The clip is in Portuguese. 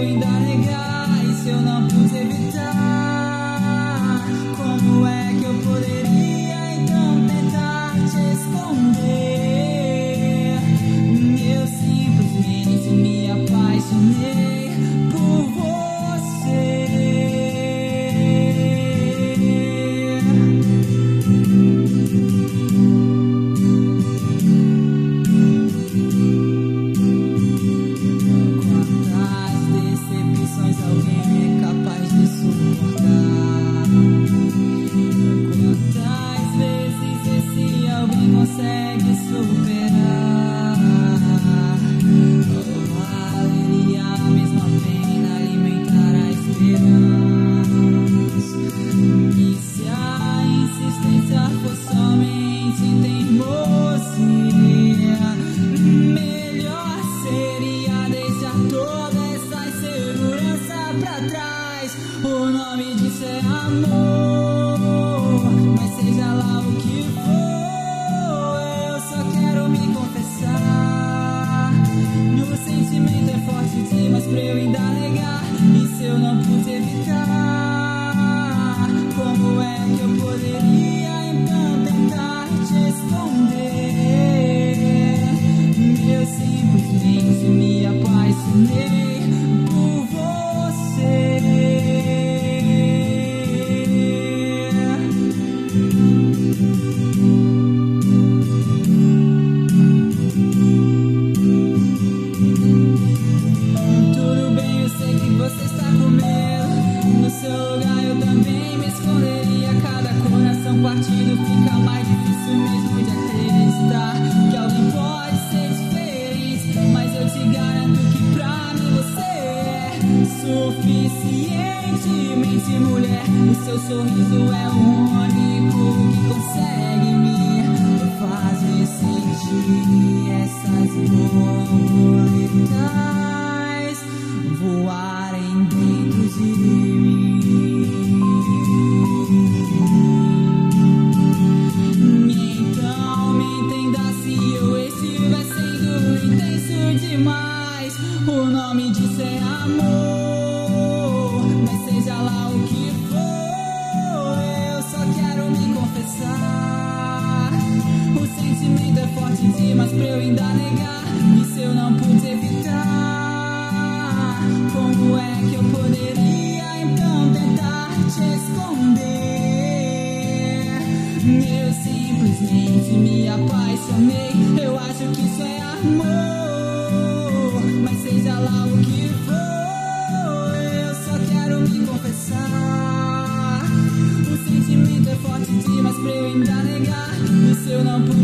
eu ainda negar? E se eu não pude evitar, como é que eu poderia então tentar te esconder? Eu simplesmente me apaixonei por você. Alguém é capaz de suportar? Quantas vezes esse alguém consegue superar? Ou valeria a mesma pena alimentar a esperança? E se a insistência for somente teimosia, melhor seria deixar toda essa insegurança pra trás. O nome disso é amor, mas seja lá o que for, eu só quero me confessar. Meu sentimento é forte demais pra eu ainda negar. E se eu não pude evitar, como é que eu poderia então tentar te esconder? Eu simplesmente me apaixonei por você. Tudo bem, eu sei que você está com medo. No seu lugar eu também me esconderia. Cada coração partido fica mais difícil mesmo de acreditar que alguém pode ser diferente. Mas eu te garanto que pra mim você é suficientemente mulher. O seu sorriso é o único que consegue me fazer sentir essas borboletas voarem dentro de mim. Então me entenda se eu estiver sendo intenso demais. O nome disso é amor, mas seja lá o que for, eu só quero me confessar. O sentimento é forte demais pra eu ainda negar. E se eu não pude evitar, como é que eu poderia então tentar te esconder? Eu simplesmente me apaixonei. Eu acho que isso é amor, mas seja lá o que for, eu só quero me confessar. O sentimento é forte demais pra eu ainda negar. E se eu não pude